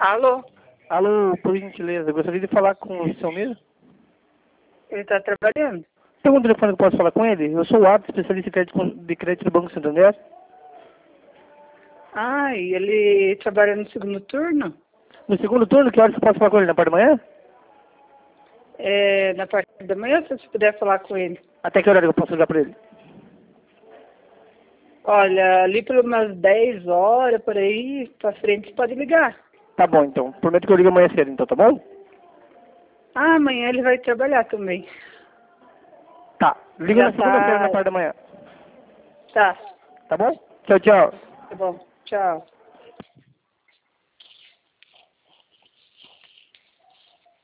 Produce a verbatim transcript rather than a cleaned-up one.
Alô? Alô, por gentileza, gostaria de falar com o seu mesmo? Ele está trabalhando? Tem algum telefone que eu posso falar com ele? Eu sou o Atos, especialista de crédito, de crédito do Banco Santander. Ah, e ele trabalha no segundo turno? No segundo turno, que horas eu posso falar com ele? Na parte da manhã? É, na parte da manhã, se você puder falar com ele. Até que horário eu posso ligar para ele? Olha, ali por umas dez horas, por aí, pra frente, você pode ligar. Tá bom, então. Prometo que eu ligo amanhã cedo, então, tá bom? Ah, amanhã ele vai trabalhar também. Tá. Ligo Já na segunda-feira, na tá... parte da manhã. Tá, Tá bom? Tchau, tchau. tá bom. Tchau.